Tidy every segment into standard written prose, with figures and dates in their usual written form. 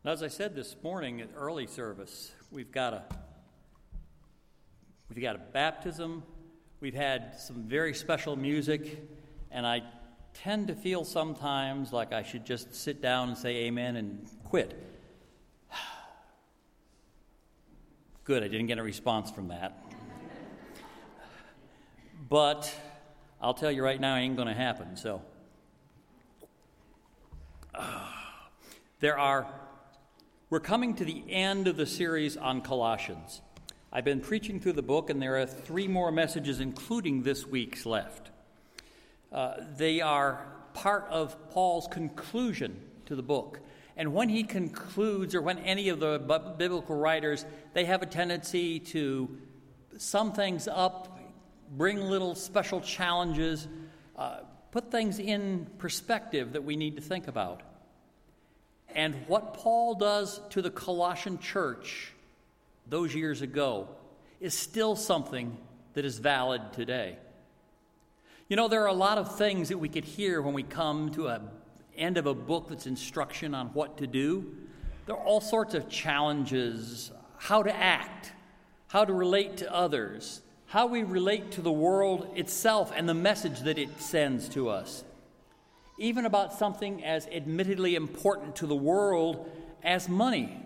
As I said this morning at early service, we've got a baptism, we've had some very special music, and I tend to feel sometimes like I should just sit down and say amen and quit. Good, I didn't get a response from that. But I'll tell you right now, it ain't going to happen. So we're coming to the end of the series on Colossians. I've been preaching through the book, and there are 3 more messages, including this week's, left. They are part of Paul's conclusion to the book. And when he concludes, or when any of the biblical writers, they have a tendency to sum things up, bring little special challenges, put things in perspective that we need to think about. And what Paul does to the Colossian church those years ago is still something that is valid today. You know, there are a lot of things that we could hear when we come to an end of a book that's instruction on what to do. There are all sorts of challenges, how to act, how to relate to others, how we relate to the world itself and the message that it sends to us. Even about something as admittedly important to the world as money.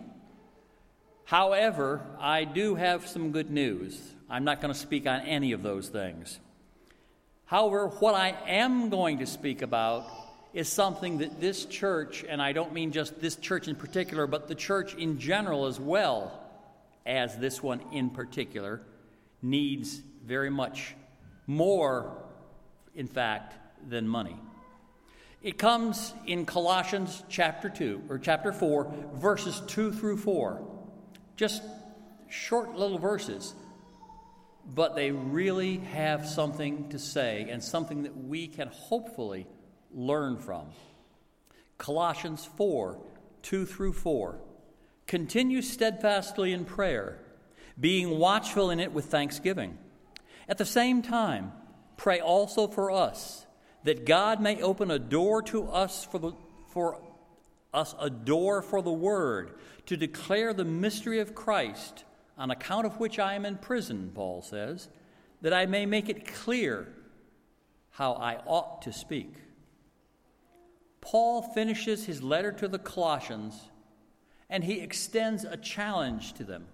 However, I do have some good news. I'm not going to speak on any of those things. However, what I am going to speak about is something that this church, and I don't mean just this church in particular, but the church in general as well as this one in particular, needs very much more, in fact, than money. It comes in Colossians chapter 4, verses 2 through 4. Just short little verses, but they really have something to say and something that we can hopefully learn from. Colossians 4, 2 through 4. Continue steadfastly in prayer, being watchful in it with thanksgiving. At the same time, pray also for us, that God may open a door to us for a door for the word, to declare the mystery of Christ, on account of which I am in prison, Paul says, that I may make it clear how I ought to speak. Paul finishes his letter to the Colossians, and he extends a challenge to them,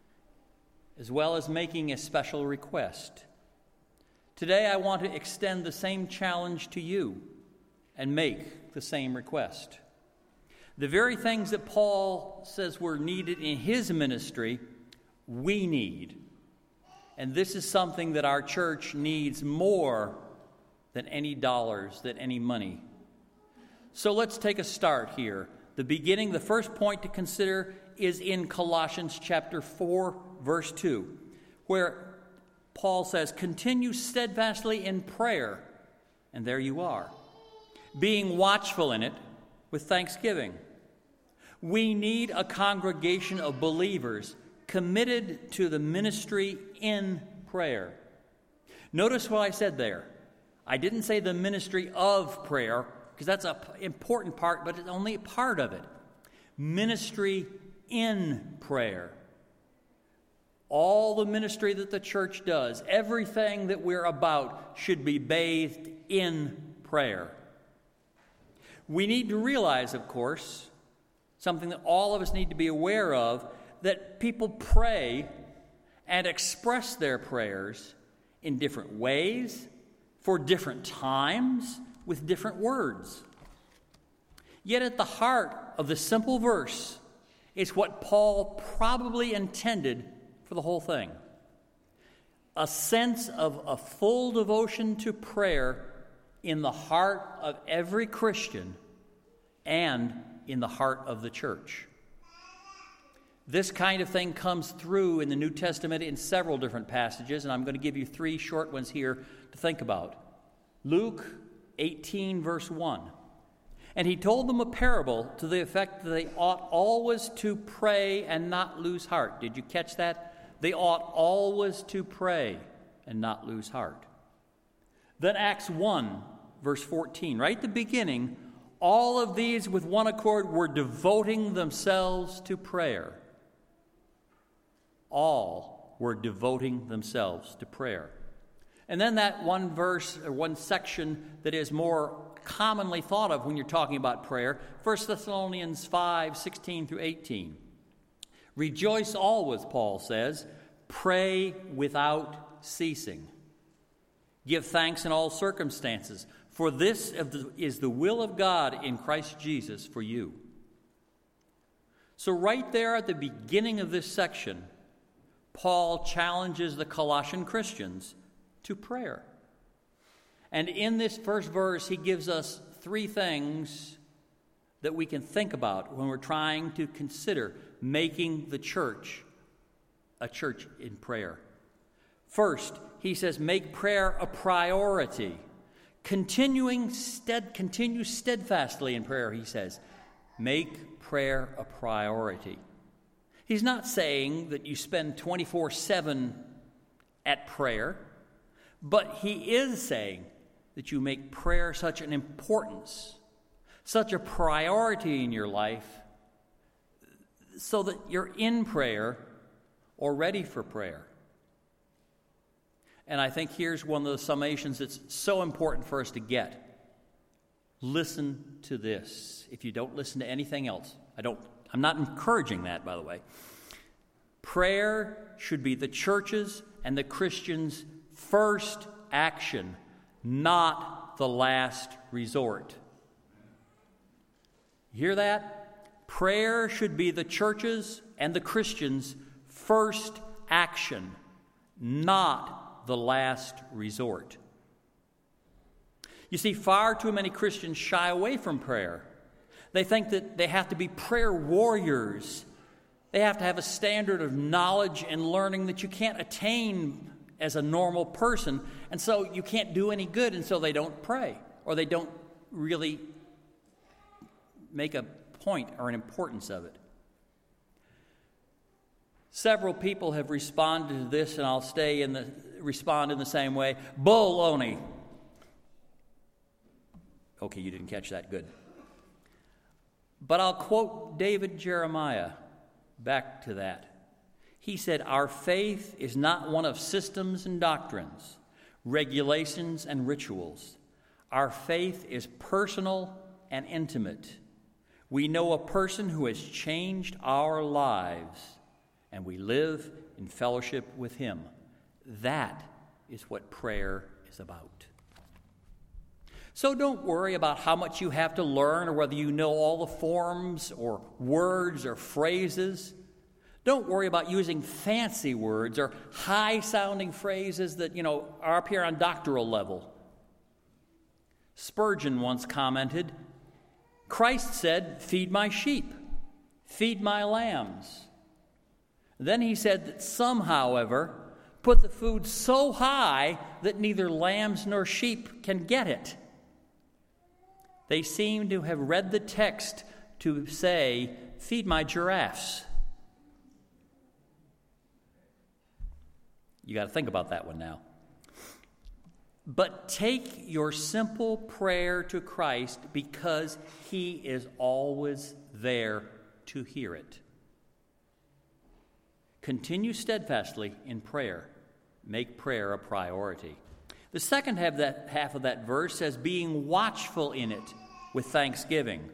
as well as making a special request. Today, I want to extend the same challenge to you and make the same request. The very things that Paul says were needed in his ministry, we need. And this is something that our church needs more than any dollars, than any money. So let's take a start here. The first point to consider is in Colossians chapter 4, verse 2, where Paul says, continue steadfastly in prayer, and there you are, being watchful in it with thanksgiving. We need a congregation of believers committed to the ministry in prayer. Notice what I said there. I didn't say the ministry of prayer, because that's an important part, but it's only a part of it. Ministry in prayer. All the ministry that the church does, everything that we're about, should be bathed in prayer. We need to realize, of course, something that all of us need to be aware of, that people pray and express their prayers in different ways, for different times, with different words. Yet at the heart of the simple verse is what Paul probably intended for the whole thing. A sense of a full devotion to prayer in the heart of every Christian and in the heart of the church. This kind of thing comes through in the New Testament in several different passages, and I'm going to give you 3 short ones here to think about. Luke 18, verse 1. And he told them a parable to the effect that they ought always to pray and not lose heart. Did you catch that? They ought always to pray and not lose heart. Then Acts 1, verse 14, right at the beginning, All of these with one accord were devoting themselves to prayer. All were devoting themselves to prayer. And then that one verse or one section that is more commonly thought of when you're talking about prayer, 1 Thessalonians 5:16 through 18. Rejoice always, Paul says, pray without ceasing. Give thanks in all circumstances, for this is the will of God in Christ Jesus for you. So right there at the beginning of this section, Paul challenges the Colossian Christians to prayer. And in this first verse, he gives us three things that we can think about when we're trying to consider making the church a church in prayer. First, he says, make prayer a priority. Continue steadfastly in prayer, he says. Make prayer a priority. He's not saying that you spend 24/7 at prayer, but he is saying that you make prayer such an importance, such a priority in your life, so that you're in prayer or ready for prayer. And I think here's one of the summations that's so important for us to get. Listen to this. If you don't listen to anything else, I'm not encouraging that, by the way. Prayer should be the church's and the Christian's first action, not the last resort. You hear that? Prayer should be the church's and the Christian's first action, not the last resort. You see, far too many Christians shy away from prayer. They think that they have to be prayer warriors. They have to have a standard of knowledge and learning that you can't attain as a normal person, and so you can't do any good, and so they don't pray, or they don't really make a point or an importance of it. Several people have responded to this, and I'll respond in the same way. Baloney. Okay, you didn't catch that. Good. But I'll quote David Jeremiah back to that. He said, our faith is not one of systems and doctrines, regulations and rituals. Our faith is personal and intimate. We know a person who has changed our lives, and we live in fellowship with him. That is what prayer is about. So don't worry about how much you have to learn or whether you know all the forms or words or phrases. Don't worry about using fancy words or high-sounding phrases that, are up here on doctoral level. Spurgeon once commented, Christ said, feed my sheep, feed my lambs. Then he said that some, however, put the food so high that neither lambs nor sheep can get it. They seem to have read the text to say, feed my giraffes. You got to think about that one now. But take your simple prayer to Christ because he is always there to hear it. Continue steadfastly in prayer. Make prayer a priority. The second half of that verse says, being watchful in it with thanksgiving.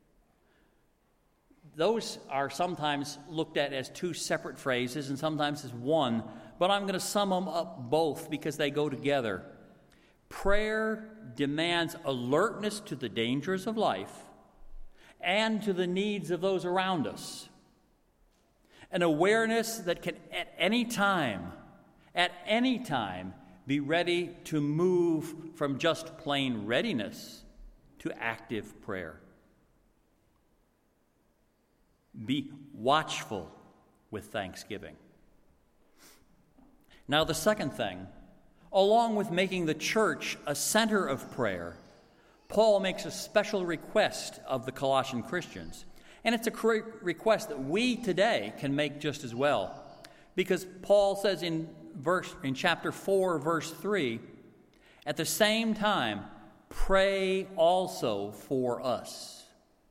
Those are sometimes looked at as two separate phrases and sometimes as one, but I'm going to sum them up both because they go together. Prayer demands alertness to the dangers of life and to the needs of those around us. An awareness that can at any time, be ready to move from just plain readiness to active prayer. Be watchful with thanksgiving. Now, the second thing, along with making the church a center of prayer, Paul makes a special request of the Colossian Christians. And it's a request that we today can make just as well. Because Paul says in chapter 4, verse 3, at the same time, pray also for us.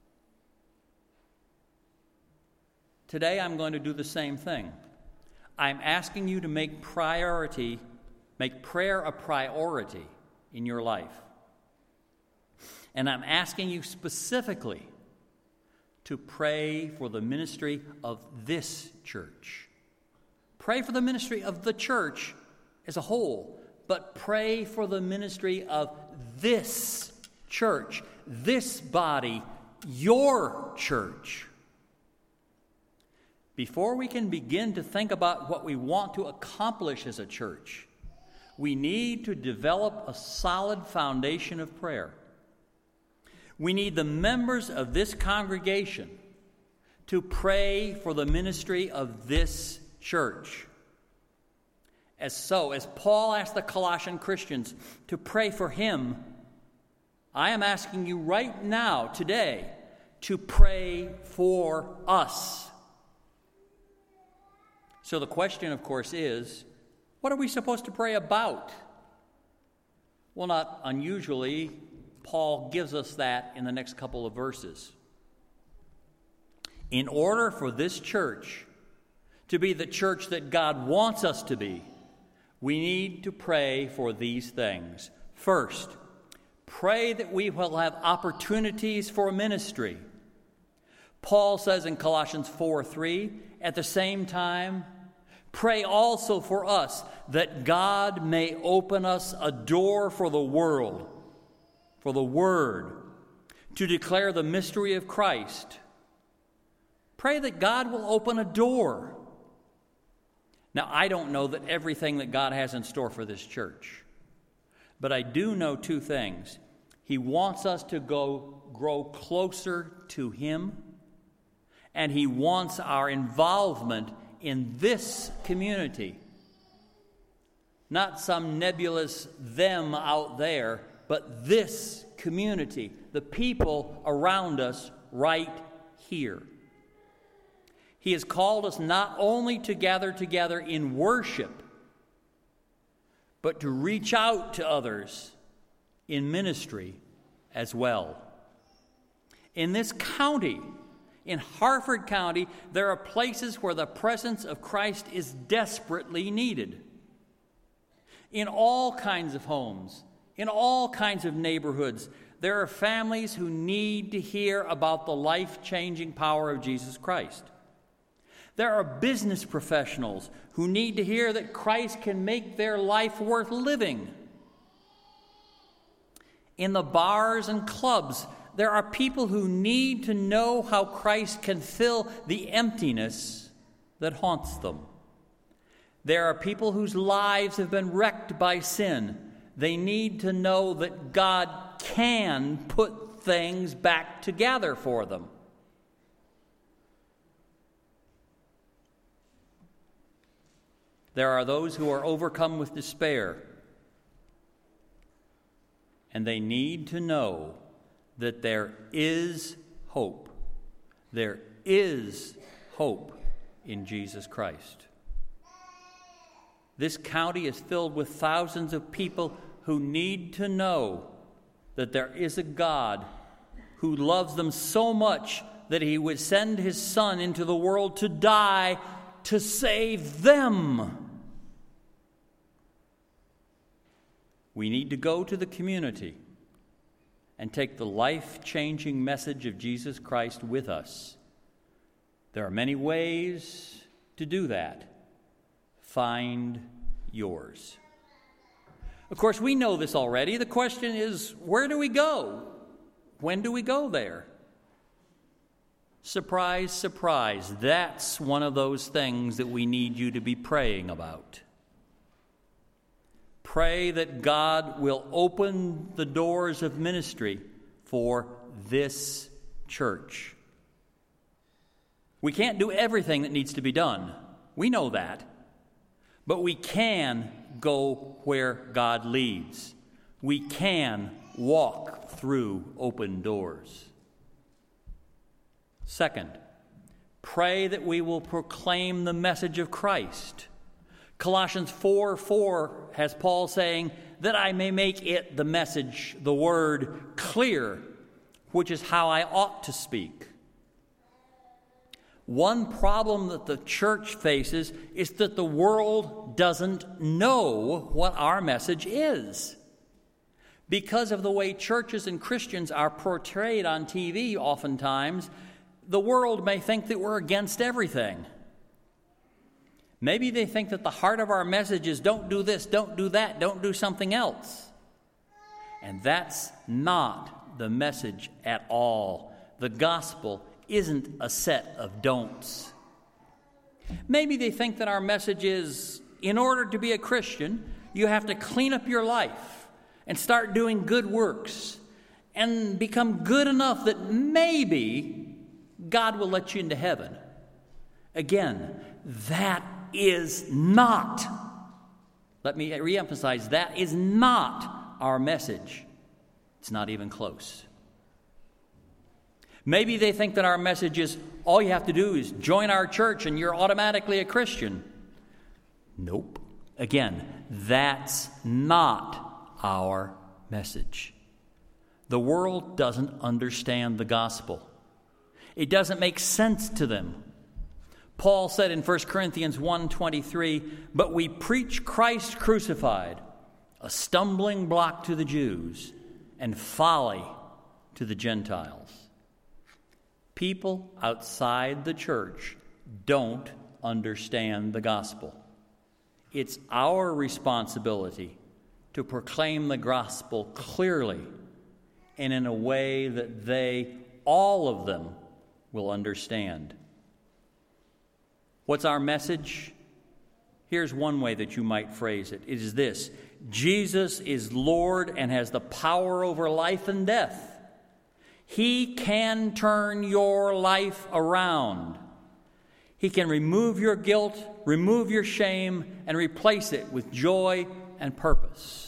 Today I'm going to do the same thing. I'm asking you to make prayer a priority in your life. And I'm asking you specifically to pray for the ministry of this church. Pray for the ministry of the church as a whole, but pray for the ministry of this church, this body, your church. Before we can begin to think about what we want to accomplish as a church, we need to develop a solid foundation of prayer. We need the members of this congregation to pray for the ministry of this church. As Paul asked the Colossian Christians to pray for him, I am asking you right now, today, to pray for us. So the question, of course, is, what are we supposed to pray about? Well, not unusually, Paul gives us that in the next couple of verses. In order for this church to be the church that God wants us to be, we need to pray for these things. First, pray that we will have opportunities for ministry. Paul says in Colossians 4:3, at the same time, pray also for us that God may open us a door for the world, for the Word, to declare the mystery of Christ. Pray that God will open a door. Now, I don't know that everything that God has in store for this church, but I do know two things. He wants us to grow closer to Him, and He wants our involvement in this community. Not some nebulous them out there, but this community, the people around us right here. He has called us not only to gather together in worship, but to reach out to others in ministry as well. In this county, in Harford County, there are places where the presence of Christ is desperately needed. In all kinds of homes, in all kinds of neighborhoods, there are families who need to hear about the life-changing power of Jesus Christ. There are business professionals who need to hear that Christ can make their life worth living. In the bars and clubs, there are people who need to know how Christ can fill the emptiness that haunts them. There are people whose lives have been wrecked by sin. They need to know that God can put things back together for them. There are those who are overcome with despair, and they need to know that there is hope. There is hope in Jesus Christ. This county is filled with thousands of people who need to know that there is a God who loves them so much that He would send His Son into the world to die to save them. We need to go to the community and take the life-changing message of Jesus Christ with us. There are many ways to do that. Find yours. Of course, we know this already. The question is, where do we go? When do we go there? Surprise, surprise. That's one of those things that we need you to be praying about. Pray that God will open the doors of ministry for this church. We can't do everything that needs to be done. We know that. But we can go where God leads. We can walk through open doors. Second, pray that we will proclaim the message of Christ. Colossians 4:4 has Paul saying that I may make it, the message, the word, clear, which is how I ought to speak. One problem that the church faces is that the world doesn't know what our message is. Because of the way churches and Christians are portrayed on TV oftentimes, the world may think that we're against everything. Maybe they think that the heart of our message is don't do this, don't do that, don't do something else. And that's not the message at all. The gospel isn't a set of don'ts. Maybe they think that our message is, in order to be a Christian, you have to clean up your life and start doing good works and become good enough that maybe God will let you into heaven. Again, that is not, let me reemphasize, that is not our message. It's not even close. Maybe they think that our message is, all you have to do is join our church and you're automatically a Christian. Nope. Again, that's not our message. The world doesn't understand the gospel. It doesn't make sense to them. Paul said in 1 Corinthians 1:23, "But we preach Christ crucified, a stumbling block to the Jews and folly to the Gentiles." People outside the church don't understand the gospel. It's our responsibility to proclaim the gospel clearly and in a way that they, all of them, will understand. What's our message? Here's one way that you might phrase it. It is this: Jesus is Lord and has the power over life and death. He can turn your life around. He can remove your guilt, remove your shame, and replace it with joy and purpose.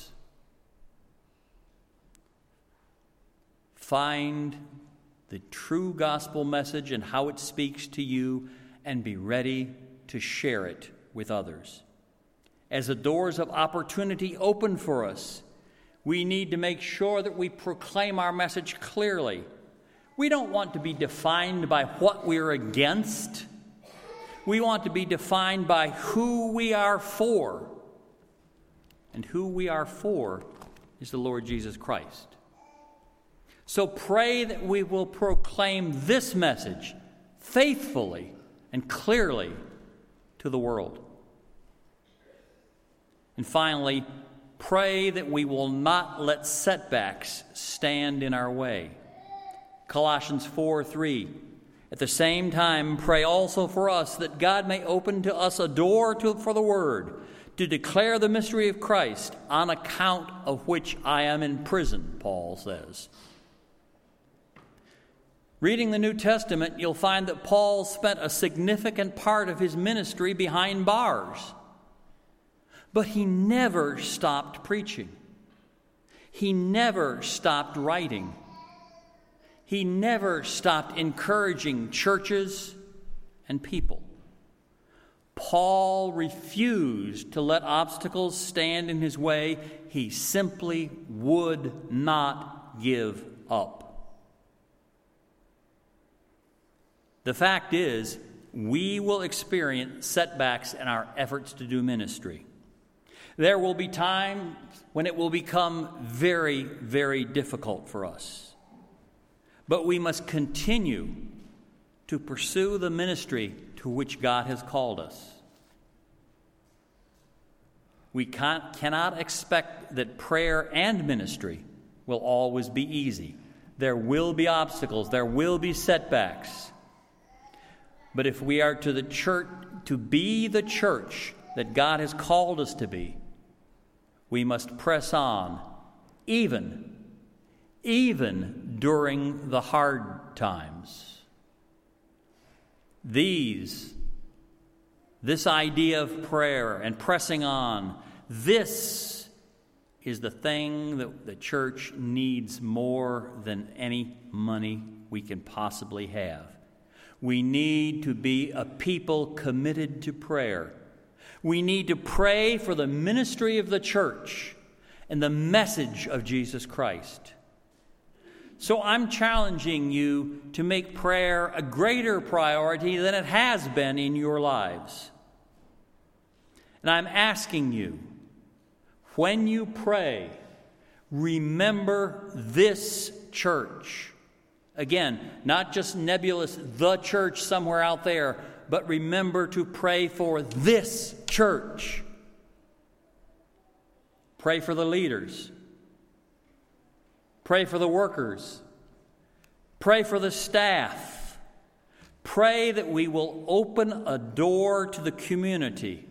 Find the true gospel message and how it speaks to you, and be ready to share it with others. As the doors of opportunity open for us, we need to make sure that we proclaim our message clearly. We don't want to be defined by what we're against. We want to be defined by who we are for. And who we are for is the Lord Jesus Christ. So pray that we will proclaim this message faithfully and clearly to the world. And finally, pray that we will not let setbacks stand in our way. Colossians 4:3. At the same time, pray also for us that God may open to us a door for the word, to declare the mystery of Christ, on account of which I am in prison, Paul says. Reading the New Testament, you'll find that Paul spent a significant part of his ministry behind bars. But he never stopped preaching. He never stopped writing. He never stopped encouraging churches and people. Paul refused to let obstacles stand in his way. He simply would not give up. The fact is, we will experience setbacks in our efforts to do ministry. There will be times when it will become very, very difficult for us. But we must continue to pursue the ministry to which God has called us. We cannot expect that prayer and ministry will always be easy. There will be obstacles. There will be setbacks. But if we are to be the church that God has called us to be, we must press on, even during the hard times. This idea of prayer and pressing on, this is the thing that the church needs more than any money we can possibly have. We need to be a people committed to prayer. We need to pray for the ministry of the church and the message of Jesus Christ. So I'm challenging you to make prayer a greater priority than it has been in your lives. And I'm asking you, when you pray, remember this church. Again, not just nebulous, the church somewhere out there, but remember to pray for this church. Pray for the leaders. Pray for the workers. Pray for the staff. Pray that we will open a door to the community.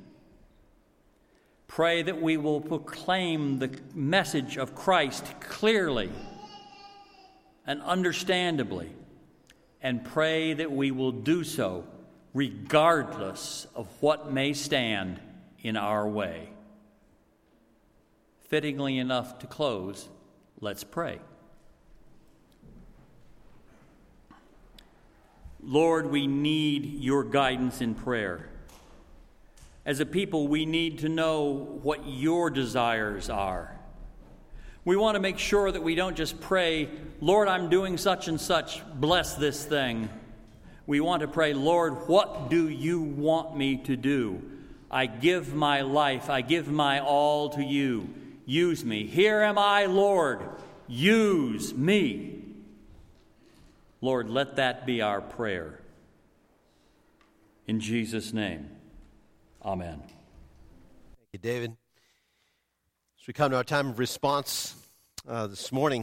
Pray that we will proclaim the message of Christ clearly and understandably. And pray that we will do so regardless of what may stand in our way. Fittingly enough to close, let's pray. Lord, we need your guidance in prayer. As a people, we need to know what your desires are. We want to make sure that we don't just pray, Lord, I'm doing such and such, bless this thing. We want to pray, Lord, what do you want me to do? I give my life, I give my all to you. Use me. Here am I, Lord. Use me. Lord, let that be our prayer. In Jesus' name, amen. Thank you, David. As we come to our time of response this morning,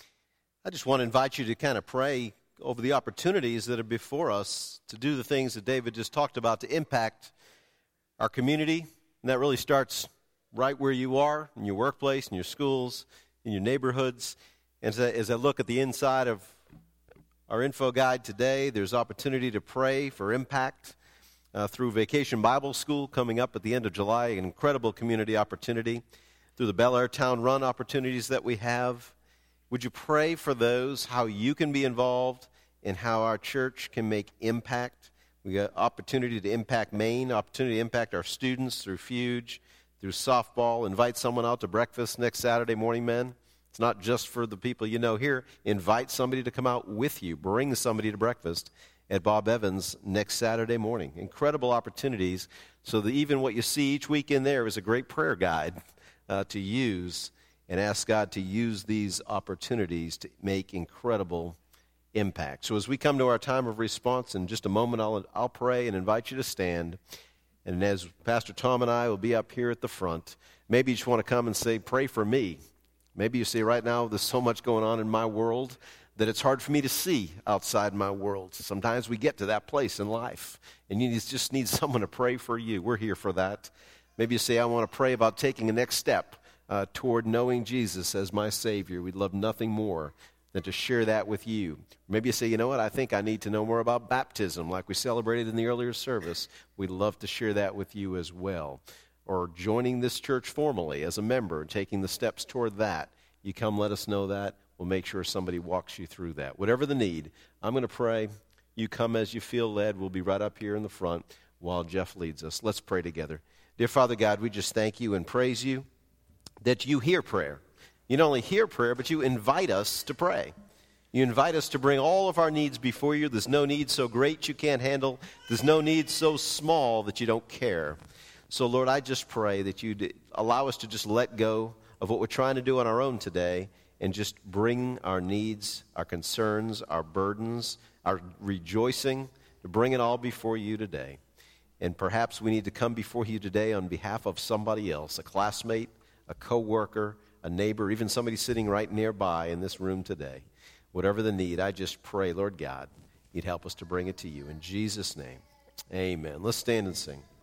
I just want to invite you to kind of pray over the opportunities that are before us to do the things that David just talked about to impact our community. And that really starts right where you are, in your workplace, in your schools, in your neighborhoods. And as I look at the inside of our info guide today, there's opportunity to pray for impact through Vacation Bible School coming up at the end of July, an incredible community opportunity, through the Bel Air Town Run opportunities that we have. Would you pray for those, how you can be involved, and how our church can make impact? We got opportunity to impact Maine, opportunity to impact our students through Fuge, through softball. Invite someone out to breakfast next Saturday morning, men. It's not just for the people you know here. Invite somebody to come out with you. Bring somebody to breakfast at Bob Evans next Saturday morning. Incredible opportunities, so that even what you see each week in there is a great prayer guide to use, and ask God to use these opportunities to make incredible impact. So as we come to our time of response, in just a moment I'll pray and invite you to stand. And as Pastor Tom and I will be up here at the front, maybe you just want to come and say, pray for me. Maybe you say, right now there's so much going on in my world that it's hard for me to see outside my world. Sometimes we get to that place in life, and you just need someone to pray for you. We're here for that. Maybe you say, I want to pray about taking the next step toward knowing Jesus as my Savior. We'd love nothing more than to share that with you. Maybe you say, you know what, I think I need to know more about baptism, like we celebrated in the earlier service. We'd love to share that with you as well. Or joining this church formally as a member and taking the steps toward that. You come, let us know that. We'll make sure somebody walks you through that. Whatever the need, I'm going to pray. You come as you feel led. We'll be right up here in the front while Jeff leads us. Let's pray together. Dear Father God, we just thank you and praise you that you hear prayer. You not only hear prayer, but you invite us to pray. You invite us to bring all of our needs before you. There's no need so great you can't handle. There's no need so small that you don't care. So, Lord, I just pray that you'd allow us to just let go of what we're trying to do on our own today and just bring our needs, our concerns, our burdens, our rejoicing, to bring it all before you today. And perhaps we need to come before you today on behalf of somebody else, a classmate, a coworker, a neighbor, even somebody sitting right nearby in this room today. Whatever the need, I just pray, Lord God, you'd help us to bring it to you. In Jesus' name, amen. Let's stand and sing.